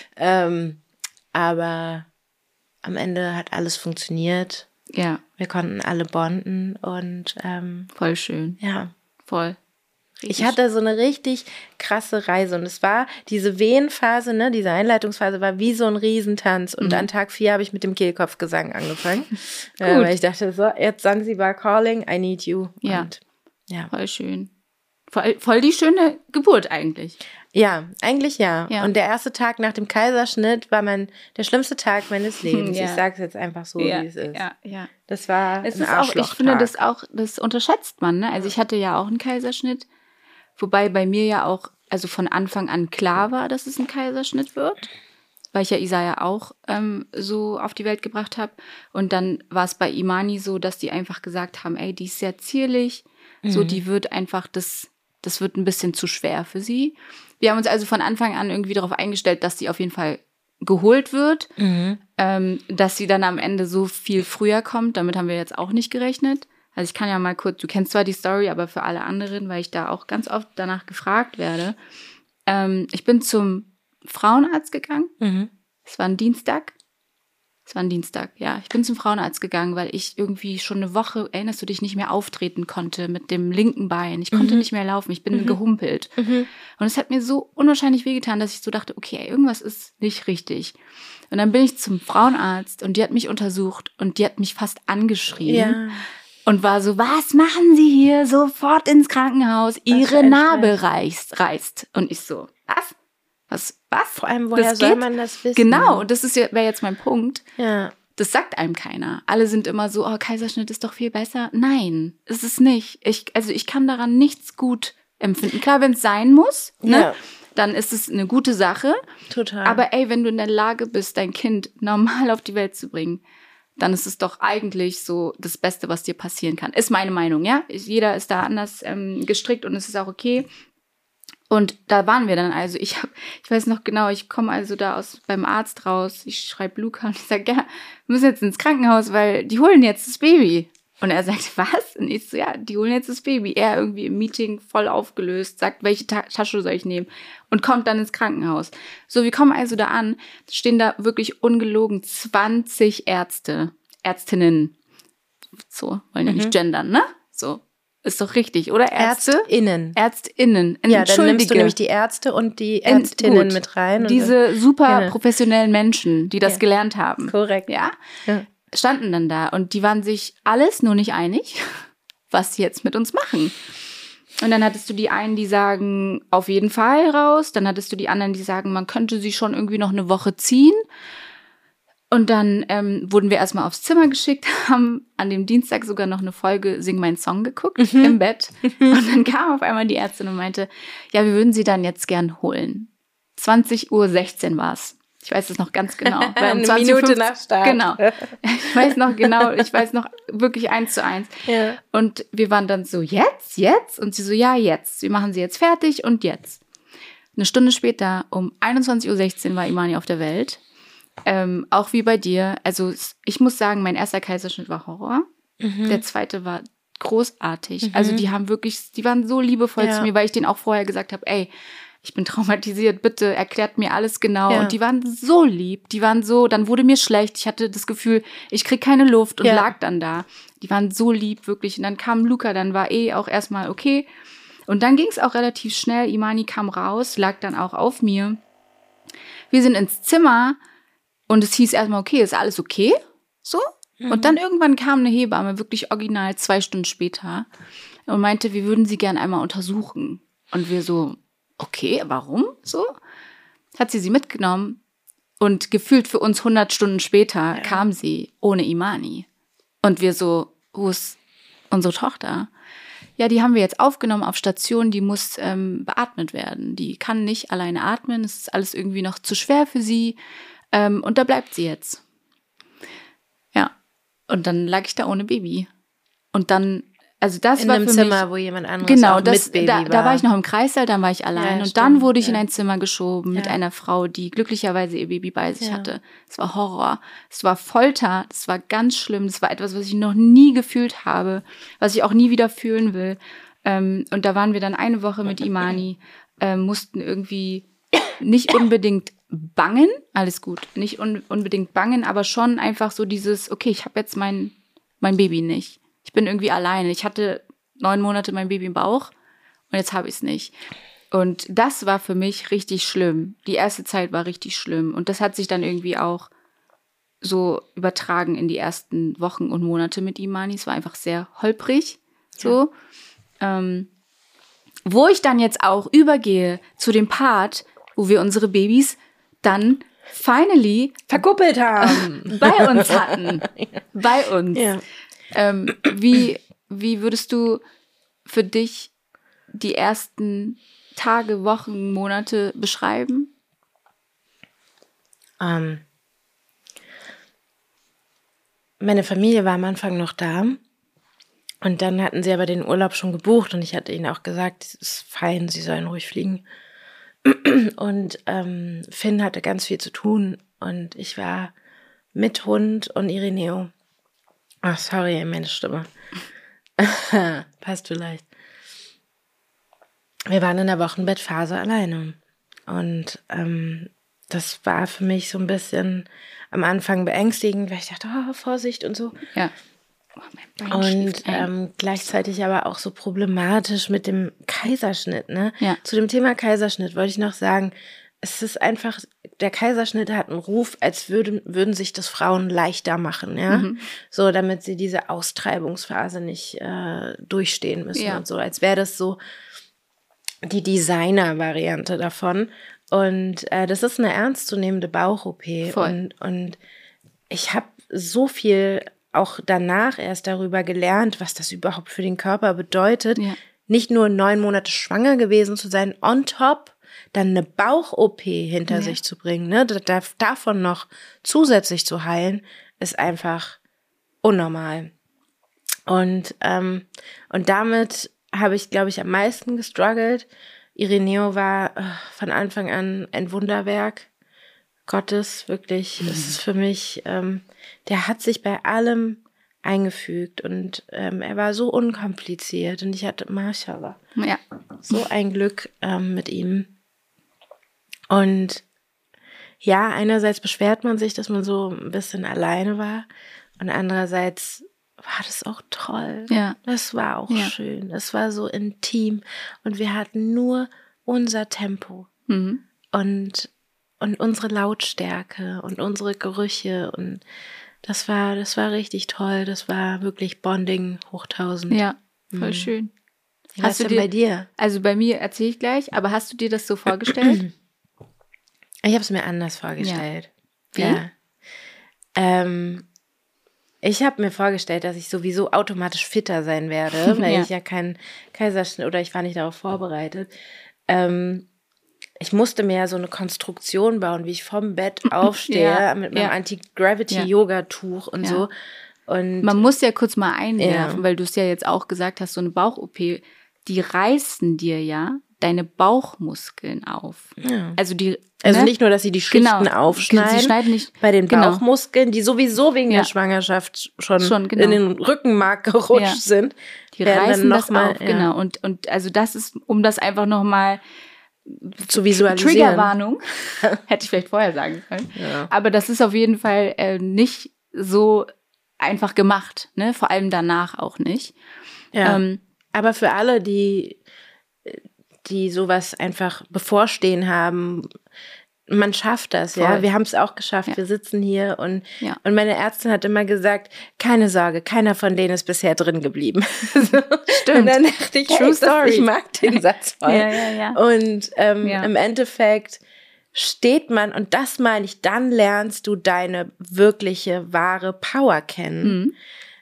Aber am Ende hat alles funktioniert. Ja. Wir konnten alle bonden und voll schön. Ja. Voll. Richtig. Ich hatte so eine richtig krasse Reise und es war diese Wehenphase, ne, diese Einleitungsphase war wie so ein Riesentanz und an Tag 4 habe ich mit dem Kehlkopfgesang angefangen, weil ich dachte so, jetzt Sansibar Calling, I need you. Ja, und, ja. Voll schön. Voll die schöne Geburt eigentlich. Ja, eigentlich ja. Und der erste Tag nach dem Kaiserschnitt war der schlimmste Tag meines Lebens. Ich sage es jetzt einfach so, wie es ist. Ja. Das war ein Arschlochtag. Ich finde das unterschätzt man, ne? Also ich hatte ja auch einen Kaiserschnitt. Wobei bei mir ja auch, also von Anfang an klar war, dass es ein Kaiserschnitt wird, weil ich ja Isaiah auch so auf die Welt gebracht habe. Und dann war es bei Imani so, dass die einfach gesagt haben, ey, die ist sehr zierlich, so die wird einfach, das wird ein bisschen zu schwer für sie. Wir haben uns also von Anfang an irgendwie darauf eingestellt, dass die auf jeden Fall geholt wird, dass sie dann am Ende so viel früher kommt. Damit haben wir jetzt auch nicht gerechnet. Also ich kann ja mal kurz, du kennst zwar die Story, aber für alle anderen, weil ich da auch ganz oft danach gefragt werde. Ich bin zum Frauenarzt gegangen. Es war ein Dienstag. Ja. Ich bin zum Frauenarzt gegangen, weil ich irgendwie schon eine Woche, erinnerst du dich, nicht mehr auftreten konnte mit dem linken Bein. Ich konnte nicht mehr laufen, ich bin gehumpelt. Und es hat mir so unwahrscheinlich wehgetan, dass ich so dachte, okay, irgendwas ist nicht richtig. Und dann bin ich zum Frauenarzt und die hat mich untersucht und die hat mich fast angeschrien. Ja. Und war so, was machen Sie hier? Sofort ins Krankenhaus. Ihre Narbe reißt. Und ich so, was? Vor allem, woher soll man das wissen? Genau, das wäre jetzt mein Punkt. Ja. Das sagt einem keiner. Alle sind immer so, oh, Kaiserschnitt ist doch viel besser. Nein, ist es nicht. Ich kann daran nichts gut empfinden. Klar, wenn es sein muss, ne, dann ist es eine gute Sache. Total. Aber ey, wenn du in der Lage bist, dein Kind normal auf die Welt zu bringen, dann ist es doch eigentlich so das Beste, was dir passieren kann. Ist meine Meinung, ja? Jeder ist da anders gestrickt und es ist auch okay. Und da waren wir dann also. Ich weiß noch genau, ich komme also da beim Arzt raus. Ich schreibe Luca und ich sage, ja, wir müssen jetzt ins Krankenhaus, weil die holen jetzt das Baby. Und er sagt, was? Und ich so, ja, die holen jetzt das Baby. Er irgendwie im Meeting voll aufgelöst, sagt, welche Tasche soll ich nehmen? Und kommt dann ins Krankenhaus. So, wir kommen also da an, stehen da wirklich ungelogen 20 Ärztinnen. So, wollen ja nicht gendern, ne? So, ist doch richtig, oder? Ärztinnen. Ja, dann nimmst du nämlich die Ärzte und die Ärztinnen mit rein. Diese super professionellen Menschen, die das gelernt haben. Korrekt. Ja. Standen dann da und die waren sich alles nur nicht einig, was sie jetzt mit uns machen. Und dann hattest du die einen, die sagen, auf jeden Fall raus. Dann hattest du die anderen, die sagen, man könnte sie schon irgendwie noch eine Woche ziehen. Und dann wurden wir erstmal aufs Zimmer geschickt, haben an dem Dienstag sogar noch eine Folge Sing Mein Song geguckt im Bett. Und dann kam auf einmal die Ärztin und meinte, ja, wir würden sie dann jetzt gern holen. 20:16 Uhr war's. Ich weiß es noch ganz genau. Weil um 20 Minute nach Start. Genau. Ich weiß noch wirklich 1:1. Ja. Und wir waren dann so, jetzt? Und sie so, ja, jetzt. Wir machen sie jetzt fertig und jetzt. Eine Stunde später, um 21:16 Uhr war Imani auf der Welt. Auch wie bei dir. Also ich muss sagen, mein erster Kaiserschnitt war Horror. Der zweite war großartig. Also die waren so liebevoll zu mir, weil ich denen auch vorher gesagt habe, ey, ich bin traumatisiert, bitte erklärt mir alles genau. Ja. Und die waren so lieb, dann wurde mir schlecht. Ich hatte das Gefühl, ich krieg keine Luft und lag dann da. Die waren so lieb, wirklich. Und dann kam Luca, dann war auch erstmal okay. Und dann ging es auch relativ schnell. Imani kam raus, lag dann auch auf mir. Wir sind ins Zimmer und es hieß erstmal, okay, ist alles okay? So. Und dann irgendwann kam eine Hebamme, wirklich original 2 Stunden später und meinte, wir würden sie gern einmal untersuchen. Und wir so, okay, warum so? Hat sie mitgenommen und gefühlt für uns 100 Stunden später kam sie ohne Imani. Und wir so, wo ist unsere Tochter? Ja, die haben wir jetzt aufgenommen auf Station, die muss beatmet werden. Die kann nicht alleine atmen, es ist alles irgendwie noch zu schwer für sie. Und da bleibt sie jetzt. Ja, und dann lag ich da ohne Baby. Und dann, Also das in war einem für Zimmer, mich, wo jemand anderes genau, auch mit Baby war. Da war ich noch im Kreissaal, dann war ich allein. Ja, und stimmt, dann wurde ich in ja. ein Zimmer geschoben mit einer Frau, die glücklicherweise ihr Baby bei sich Ja. hatte. Es war Horror. Es war Folter. Es war ganz schlimm. Es war etwas, was ich noch nie gefühlt habe, was ich auch nie wieder fühlen will. Und da waren wir dann eine Woche mit Imani, mussten irgendwie nicht unbedingt bangen, alles gut, nicht unbedingt bangen, aber schon einfach so dieses, okay, ich habe jetzt mein Baby nicht. Ich bin irgendwie alleine. Ich hatte 9 Monate mein Baby im Bauch und jetzt habe ich es nicht. Und das war für mich richtig schlimm. Die erste Zeit war richtig schlimm. Und das hat sich dann irgendwie auch so übertragen in die ersten Wochen und Monate mit Imani. Es war einfach sehr holprig. So. Wo ich dann jetzt auch übergehe zu dem Part, wo wir unsere Babys dann finally verkuppelt haben. bei uns hatten. Bei uns. Ja. Wie würdest du für dich die ersten Tage, Wochen, Monate beschreiben? Meine Familie war am Anfang noch da. Und dann hatten sie aber den Urlaub schon gebucht und ich hatte ihnen auch gesagt, es ist fein, sie sollen ruhig fliegen. Und Finn hatte ganz viel zu tun und ich war mit Hund und Ireneo. Ach, sorry, meine Stimme. Passt vielleicht. Wir waren in der Wochenbettphase alleine und das war für mich so ein bisschen am Anfang beängstigend, weil ich dachte, oh, Vorsicht und so. Ja. Und gleichzeitig aber auch so problematisch mit dem Kaiserschnitt. Ne? Ja. Zu dem Thema Kaiserschnitt wollte ich noch sagen, es ist einfach, der Kaiserschnitt hat einen Ruf, als würden sich das Frauen leichter machen, ja, so damit sie diese Austreibungsphase nicht durchstehen müssen und so, als wäre das so die Designer-Variante davon. Und das ist eine ernstzunehmende Bauch-OP. Und ich habe so viel auch danach erst darüber gelernt, was das überhaupt für den Körper bedeutet. Ja. Nicht nur 9 Monate schwanger gewesen zu sein, on top dann eine Bauch-OP hinter sich zu bringen. Ne? Davon noch zusätzlich zu heilen, ist einfach unnormal. Und damit habe ich, glaube ich, am meisten gestruggelt. Ireneo war von Anfang an ein Wunderwerk Gottes, wirklich. Das ist für mich, der hat sich bei allem eingefügt und er war so unkompliziert und ich hatte, Mashallah, so ein Glück mit ihm. Und ja, einerseits beschwert man sich, dass man so ein bisschen alleine war und andererseits war das auch toll. Ja. Das war auch schön. Es war so intim und wir hatten nur unser Tempo und unsere Lautstärke und unsere Gerüche und das war richtig toll. Das war wirklich Bonding hoch 1000. Ja, voll schön. Was ist denn bei dir? Also bei mir erzähle ich gleich, aber hast du dir das so vorgestellt? Ich habe es mir anders vorgestellt. Ja. Wie? Ich habe mir vorgestellt, dass ich sowieso automatisch fitter sein werde, weil ich ja keinen Kaiserschnitt oder ich war nicht darauf vorbereitet. Ich musste mir ja so eine Konstruktion bauen, wie ich vom Bett aufstehe mit meinem Anti-Gravity-Yoga-Tuch und so. Und man muss ja kurz mal einwerfen, weil du es ja jetzt auch gesagt hast, so eine Bauch-OP, die reißen dir ja deine Bauchmuskeln auf. Ja. Also nicht nur, dass sie die Schichten aufschneiden, sie schneiden nicht, bei den Bauchmuskeln, die sowieso wegen der Schwangerschaft schon in den Rückenmark gerutscht sind. Die reißen das auf, genau. Und also das ist, um das einfach nochmal zu visualisieren. Triggerwarnung, hätte ich vielleicht vorher sagen können. Ja. Aber das ist auf jeden Fall nicht so einfach gemacht, ne? Vor allem danach auch nicht. Ja. Aber für alle, die sowas einfach bevorstehen haben, man schafft das, ja. Wir haben es auch geschafft. Ja. Wir sitzen hier und meine Ärztin hat immer gesagt, keine Sorge, keiner von denen ist bisher drin geblieben. Stimmt. Und dann dachte ich, ich mag den Satz voll. Ja. Und im Endeffekt steht man, und das meine ich, dann lernst du deine wirkliche, wahre Power kennen.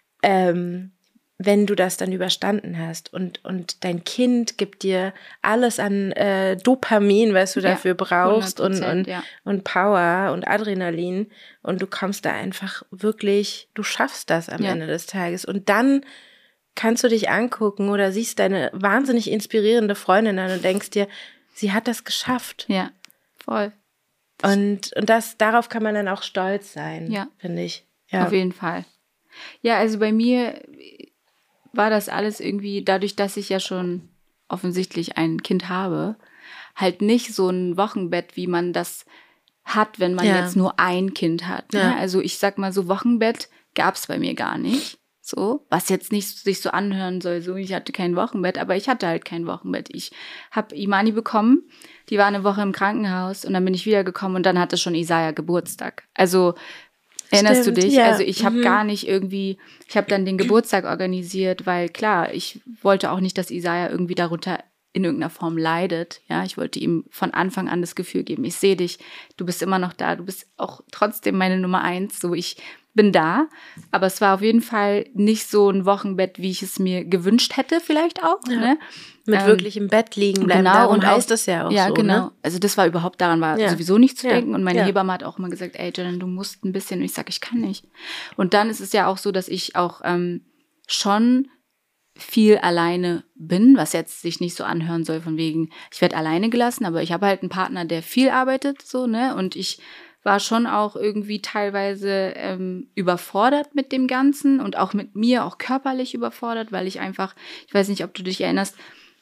Wenn du das dann überstanden hast und dein Kind gibt dir alles an Dopamin, was du dafür brauchst und Power und Adrenalin und du kommst da einfach wirklich, du schaffst das am Ende des Tages und dann kannst du dich angucken oder siehst deine wahnsinnig inspirierende Freundin an und denkst dir, sie hat das geschafft. Ja, voll. Und darauf kann man dann auch stolz sein, finde ich. Ja. Auf jeden Fall. Ja, also bei mir war das alles irgendwie, dadurch, dass ich ja schon offensichtlich ein Kind habe, halt nicht so ein Wochenbett, wie man das hat, wenn man jetzt nur ein Kind hat. Ne? Ja. Also ich sag mal so, Wochenbett gab es bei mir gar nicht. So, was jetzt nicht sich so anhören soll, so ich hatte kein Wochenbett, aber ich hatte halt kein Wochenbett. Ich habe Imani bekommen, die war eine Woche im Krankenhaus und dann bin ich wiedergekommen und dann hatte schon Isaiah Geburtstag. Also erinnerst du dich? Ja. Also ich habe gar nicht irgendwie, ich habe dann den Geburtstag organisiert, weil klar, ich wollte auch nicht, dass Isaiah irgendwie darunter in irgendeiner Form leidet. Ja, ich wollte ihm von Anfang an das Gefühl geben, ich sehe dich, du bist immer noch da, du bist auch trotzdem meine Nummer 1, so ich bin da, aber es war auf jeden Fall nicht so ein Wochenbett, wie ich es mir gewünscht hätte vielleicht auch. Ja. Ne? Mit wirklich im Bett liegen bleiben, genau, darum und heißt auch, das ja auch ja, so. genau. Ne? Also das war überhaupt, daran war sowieso nicht zu denken und meine Ja. Hebamme hat auch immer gesagt, ey Jen, du musst ein bisschen und ich sage, ich kann nicht. Und dann ist es ja auch so, dass ich auch schon viel alleine bin, was jetzt sich nicht so anhören soll von wegen, ich werde alleine gelassen, aber ich habe halt einen Partner, der viel arbeitet, so, ne, und ich war schon auch irgendwie teilweise überfordert mit dem Ganzen und auch mit mir, auch körperlich überfordert, weil ich einfach, ich weiß nicht, ob du dich erinnerst,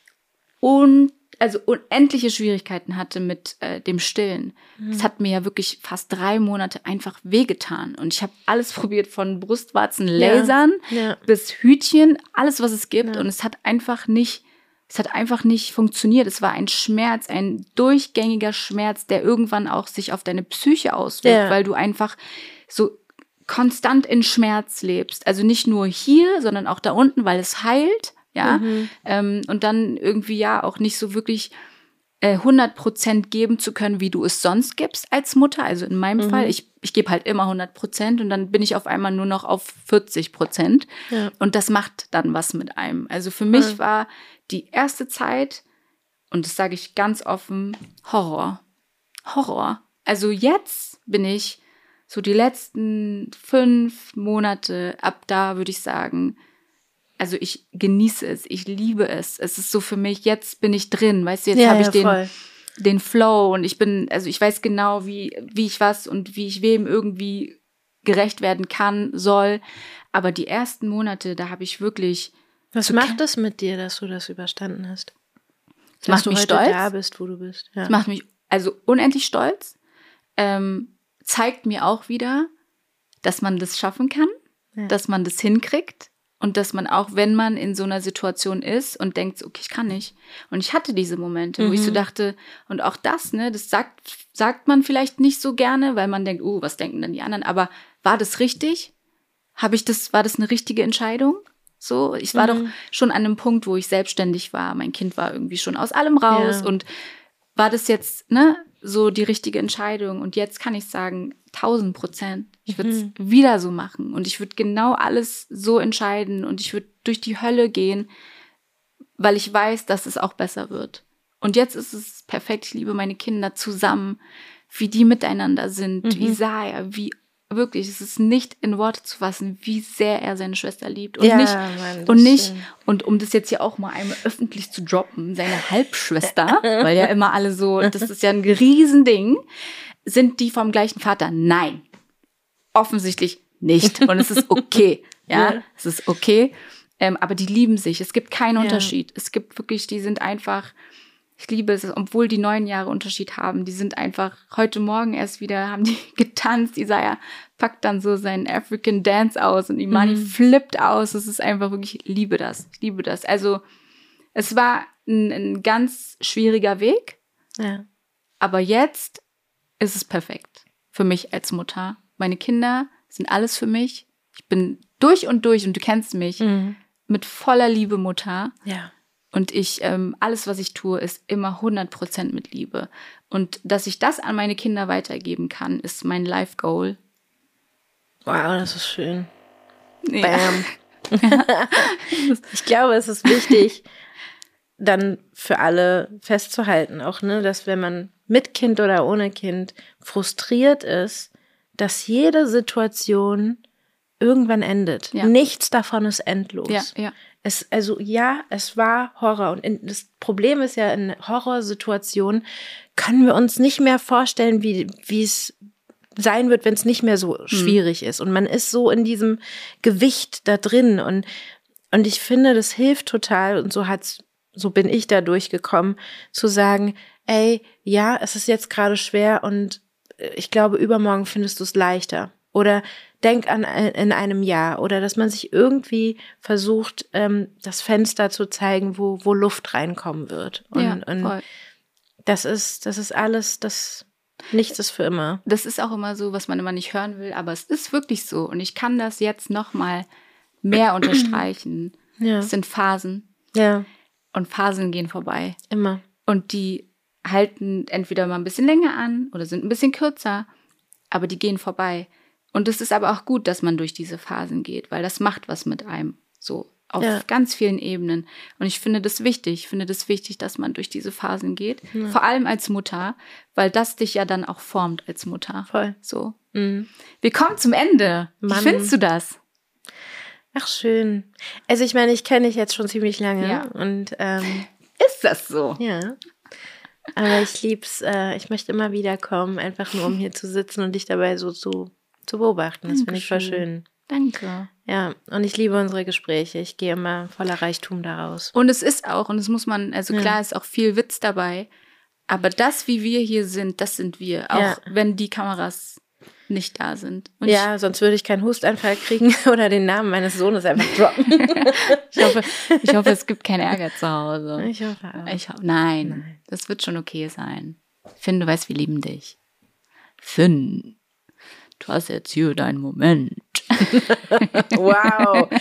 unendliche Schwierigkeiten hatte mit dem Stillen. Es hat mir ja wirklich fast 3 Monate einfach wehgetan. Und ich habe alles probiert, von Brustwarzen, Lasern bis Hütchen, alles, was es gibt. Und es hat einfach nicht funktioniert. Es war ein Schmerz, ein durchgängiger Schmerz, der irgendwann auch sich auf deine Psyche auswirkt, weil du einfach so konstant in Schmerz lebst. Also nicht nur hier, sondern auch da unten, weil es heilt. Ja, und dann irgendwie ja auch nicht so wirklich 100% geben zu können, wie du es sonst gibst als Mutter. Also in meinem Fall, ich gebe halt immer 100% und dann bin ich auf einmal nur noch auf 40%. Ja. Und das macht dann was mit einem. Also für mich war die erste Zeit, und das sage ich ganz offen, Horror. Also jetzt bin ich so die letzten 5 Monate, ab da würde ich sagen, also ich genieße es, ich liebe es. Es ist so für mich, jetzt bin ich drin, weißt du, jetzt habe ich den Flow und ich weiß genau, wie ich was und wie ich wem irgendwie gerecht werden kann, soll. Aber die ersten Monate, da habe ich wirklich... Was macht es mit dir, dass du das überstanden hast? Es macht mich stolz. Dass du heute da bist, wo du bist. Ja. Es macht mich also unendlich stolz. Zeigt mir auch wieder, dass man das schaffen kann, dass man das hinkriegt. Und dass man auch, wenn man in so einer Situation ist und denkt, okay, ich kann nicht. Und ich hatte diese Momente, wo ich so dachte, und auch das, ne, das sagt man vielleicht nicht so gerne, weil man denkt, was denken denn die anderen? Aber war das richtig? War das eine richtige Entscheidung? So, ich war doch schon an einem Punkt, wo ich selbstständig war. Mein Kind war irgendwie schon aus allem raus. Und war das jetzt, ne, so die richtige Entscheidung? Und jetzt kann ich sagen, 1000%. Ich würde es wieder so machen und ich würde genau alles so entscheiden und ich würde durch die Hölle gehen, weil ich weiß, dass es auch besser wird. Und jetzt ist es perfekt. Ich liebe meine Kinder zusammen, wie die miteinander sind, Isaiah, wie wirklich, es ist nicht in Worte zu fassen, wie sehr er seine Schwester liebt und und um das jetzt hier auch mal einmal öffentlich zu droppen, seine Halbschwester, weil ja immer alle so, das ist ja ein Riesending, sind die vom gleichen Vater? Nein. Offensichtlich nicht. Und es ist okay. Ja, es ist okay. Aber die lieben sich. Es gibt keinen Unterschied. Es gibt wirklich, die sind einfach, ich liebe es, obwohl die 9 Jahre Unterschied haben, die sind einfach, heute Morgen erst wieder, haben die getanzt. Isaiah packt dann so seinen African Dance aus und Imani flippt aus. Es ist einfach wirklich, ich liebe das. Also, es war ein ganz schwieriger Weg. Ja. Aber jetzt ist es perfekt für mich als Mutter. Meine Kinder sind alles für mich. Ich bin durch und du kennst mich, mit voller Liebe Mutter. Ja. Und alles, was ich tue, ist immer 100% mit Liebe. Und dass ich das an meine Kinder weitergeben kann, ist mein Life-Goal. Wow, das ist schön. Ja. Bam. Ich glaube, es ist wichtig, dann für alle festzuhalten, auch, ne, dass wenn man mit Kind oder ohne Kind frustriert ist, dass jede Situation irgendwann endet. Ja. Nichts davon ist endlos. Ja. es war Horror. Und das Problem ist ja, in Horrorsituationen können wir uns nicht mehr vorstellen, wie es sein wird, wenn es nicht mehr so schwierig ist. Und man ist so in diesem Gewicht da drin. Und ich finde, das hilft total. Und so bin ich da durchgekommen, zu sagen, ey, ja, es ist jetzt gerade schwer und ich glaube, übermorgen findest du es leichter. Oder denk an in einem Jahr. Oder dass man sich irgendwie versucht, das Fenster zu zeigen, wo Luft reinkommen wird. Und voll. das ist alles, nichts ist für immer. Das ist auch immer so, was man immer nicht hören will, aber es ist wirklich so. Und ich kann das jetzt noch mal mehr unterstreichen. Ja. Es sind Phasen. Ja. Und Phasen gehen vorbei. Immer. Und die halten entweder mal ein bisschen länger an oder sind ein bisschen kürzer, aber die gehen vorbei. Und es ist aber auch gut, dass man durch diese Phasen geht, weil das macht was mit einem. So auf ganz vielen Ebenen. Und ich finde das wichtig. Ich finde das wichtig, dass man durch diese Phasen geht. Ja. Vor allem als Mutter, weil das dich ja dann auch formt als Mutter. Voll. So. Wir kommen zum Ende. Wie findest du das? Ach, schön. Also ich meine, ich kenne dich jetzt schon ziemlich lange. Ja. Und ist das so? Ja. Aber ich lieb's. Ich möchte immer wieder kommen, einfach nur um hier zu sitzen und dich dabei so zu beobachten. Das finde ich voll schön. Danke. Ja, und ich liebe unsere Gespräche. Ich gehe immer voller Reichtum daraus. Und es ist auch, und es muss man, also klar ist auch viel Witz dabei, aber das, wie wir hier sind, das sind wir. Auch wenn die Kameras nicht da sind. Und sonst würde ich keinen Hustanfall kriegen oder den Namen meines Sohnes einfach droppen. ich hoffe, es gibt keinen Ärger zu Hause. Ich hoffe auch. Nein, das wird schon okay sein. Finn, du weißt, wir lieben dich. Finn, du hast jetzt hier deinen Moment. Wow.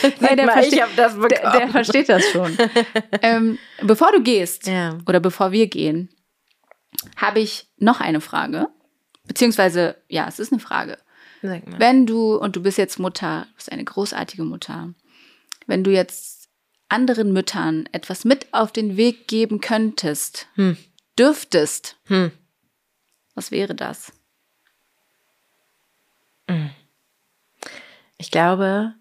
Der versteht das schon. Bevor du gehst, oder bevor wir gehen, habe ich noch eine Frage. Beziehungsweise, ja, es ist eine Frage. Sag mal. Wenn du bist jetzt Mutter, du bist eine großartige Mutter, wenn du jetzt anderen Müttern etwas mit auf den Weg geben könntest, dürftest, was wäre das? Ich glaube,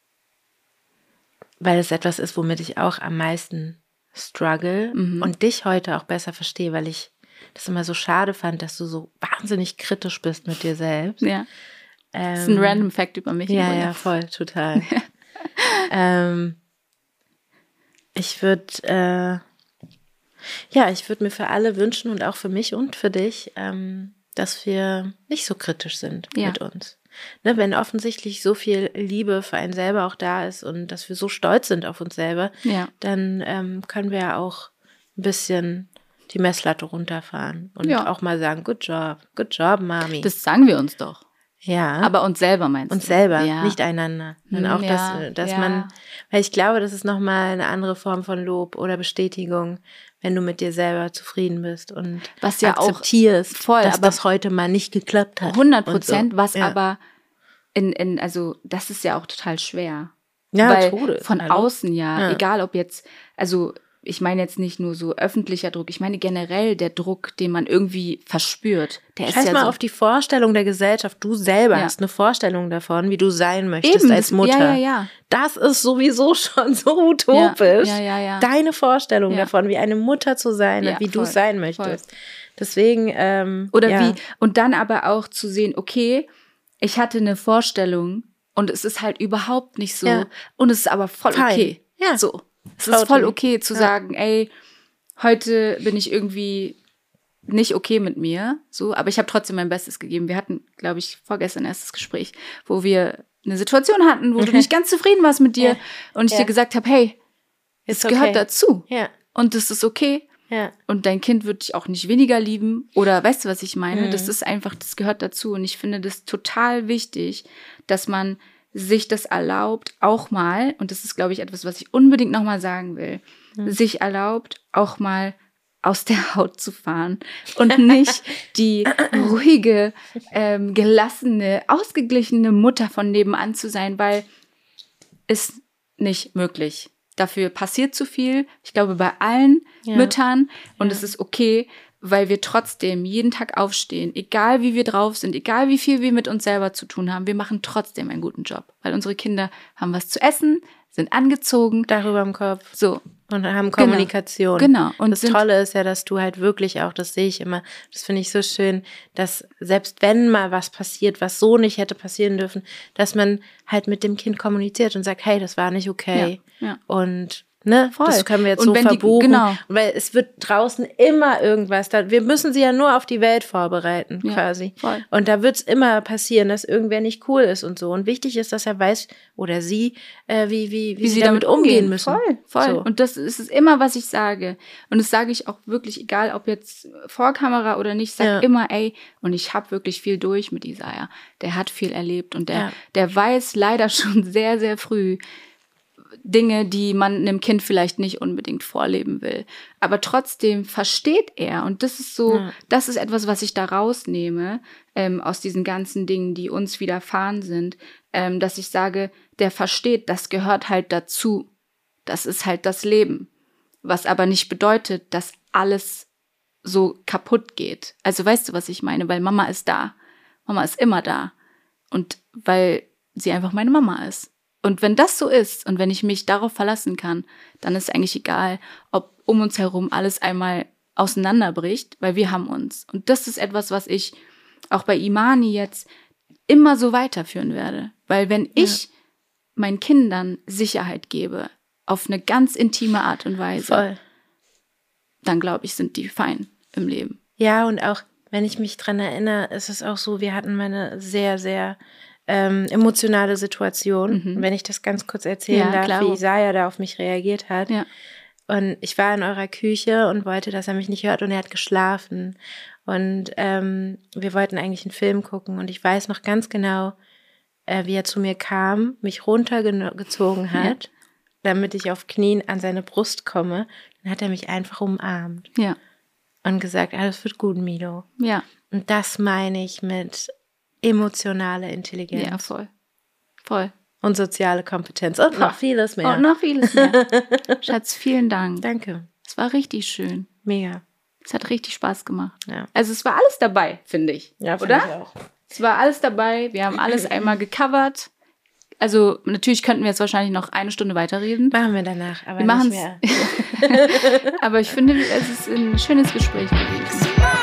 weil es etwas ist, womit ich auch am meisten struggle und dich heute auch besser verstehe, weil ich das immer so schade fand, dass du so wahnsinnig kritisch bist mit dir selbst. Ja. Das ist ein random Fact über mich. Ja, voll, total. Ich würde mir für alle wünschen und auch für mich und für dich, dass wir nicht so kritisch sind mit uns. Ne, wenn offensichtlich so viel Liebe für einen selber auch da ist und dass wir so stolz sind auf uns selber, dann können wir ja auch ein bisschen die Messlatte runterfahren und auch mal sagen, good job, Mami. Das sagen wir uns doch. Ja. Aber uns selber meinst du? Uns selber, nicht einander. Und auch, dass man, weil ich glaube, das ist nochmal eine andere Form von Lob oder Bestätigung, wenn du mit dir selber zufrieden bist und was ja akzeptierst, auch voll, dass das heute mal nicht geklappt hat. 100%, so. was aber also das ist ja auch total schwer. Ja, weil von außen egal ob jetzt, also ich meine jetzt nicht nur so öffentlicher Druck, ich meine generell der Druck, den man irgendwie verspürt. Der Scheiß ist mal auf die Vorstellung der Gesellschaft. Du selber hast eine Vorstellung davon, wie du sein möchtest als Mutter. Ja. Das ist sowieso schon so utopisch. Ja. Deine Vorstellung davon, wie eine Mutter zu sein und wie du sein möchtest. Voll. Deswegen, wie, und dann aber auch zu sehen, okay, ich hatte eine Vorstellung und es ist halt überhaupt nicht so und es ist aber voll okay. Ja. So. Es ist voll okay zu sagen, ey, heute bin ich irgendwie nicht okay mit mir, so, aber ich habe trotzdem mein Bestes gegeben. Wir hatten, glaube ich, vorgestern ein erstes Gespräch, wo wir eine Situation hatten, wo du nicht ganz zufrieden warst mit dir und ich dir gesagt habe, hey, es gehört dazu und das ist okay. Ja. Und dein Kind wird dich auch nicht weniger lieben oder weißt du, was ich meine? Das ist einfach, das gehört dazu und ich finde das total wichtig, dass man sich das erlaubt, auch mal, und das ist, glaube ich, etwas, was ich unbedingt nochmal sagen will, sich erlaubt, auch mal aus der Haut zu fahren und nicht die ruhige, gelassene, ausgeglichene Mutter von nebenan zu sein, weil ist nicht möglich. Dafür passiert zu viel, ich glaube, bei allen Müttern und es ist okay, weil wir trotzdem jeden Tag aufstehen, egal wie wir drauf sind, egal wie viel wir mit uns selber zu tun haben, wir machen trotzdem einen guten Job, weil unsere Kinder haben was zu essen, sind angezogen. Darüber im Kopf. So. Und haben Kommunikation. Genau. Und das Tolle ist ja, dass du halt wirklich auch, das sehe ich immer, das finde ich so schön, dass selbst wenn mal was passiert, was so nicht hätte passieren dürfen, dass man halt mit dem Kind kommuniziert und sagt, hey, das war nicht okay. Ja. Und voll. Das können wir jetzt und so verbuchen. Genau. Weil es wird draußen immer irgendwas. Wir müssen sie ja nur auf die Welt vorbereiten, quasi. Voll. Und da wird es immer passieren, dass irgendwer nicht cool ist und so. Und wichtig ist, dass er weiß, oder sie, wie sie damit umgehen müssen. Voll. So. Und das ist es immer, was ich sage. Und das sage ich auch wirklich, egal ob jetzt vor Kamera oder nicht, sag immer, ey, und ich habe wirklich viel durch mit Isaiah. Der hat viel erlebt und der weiß leider schon sehr, sehr früh Dinge, die man einem Kind vielleicht nicht unbedingt vorleben will. Aber trotzdem versteht er. Und das ist so, das ist etwas, was ich da rausnehme, aus diesen ganzen Dingen, die uns widerfahren sind, dass ich sage, der versteht, das gehört halt dazu. Das ist halt das Leben. Was aber nicht bedeutet, dass alles so kaputt geht. Also weißt du, was ich meine? Weil Mama ist da. Mama ist immer da. Und weil sie einfach meine Mama ist. Und wenn das so ist und wenn ich mich darauf verlassen kann, dann ist eigentlich egal, ob um uns herum alles einmal auseinanderbricht, weil wir haben uns. Und das ist etwas, was ich auch bei Imani jetzt immer so weiterführen werde. Weil wenn ich meinen Kindern Sicherheit gebe, auf eine ganz intime Art und Weise, dann glaube ich, sind die fein im Leben. Ja, und auch, wenn ich mich dran erinnere, ist es auch so, wir hatten mal eine sehr, sehr emotionale Situation, wenn ich das ganz kurz erzählen darf, klar. wie Isaiah da auf mich reagiert hat. Ja. Und ich war in eurer Küche und wollte, dass er mich nicht hört und er hat geschlafen. Und wir wollten eigentlich einen Film gucken und ich weiß noch ganz genau, wie er zu mir kam, mich runtergezogen hat, damit ich auf Knien an seine Brust komme. Dann hat er mich einfach umarmt und gesagt, alles wird gut, Milo. Ja. Und das meine ich mit emotionale Intelligenz. Ja, voll. Voll. Und soziale Kompetenz. Und noch vieles mehr. Und noch vieles mehr. Schatz, vielen Dank. Danke. Es war richtig schön. Mega. Es hat richtig Spaß gemacht. Ja. Also es war alles dabei, finde ich. Ja, oder? Ich auch. Es war alles dabei. Wir haben alles einmal gecovert. Also natürlich könnten wir jetzt wahrscheinlich noch 1 Stunde weiterreden. Machen wir danach, aber wir nicht mehr. Aber ich finde, es ist ein schönes Gespräch gewesen.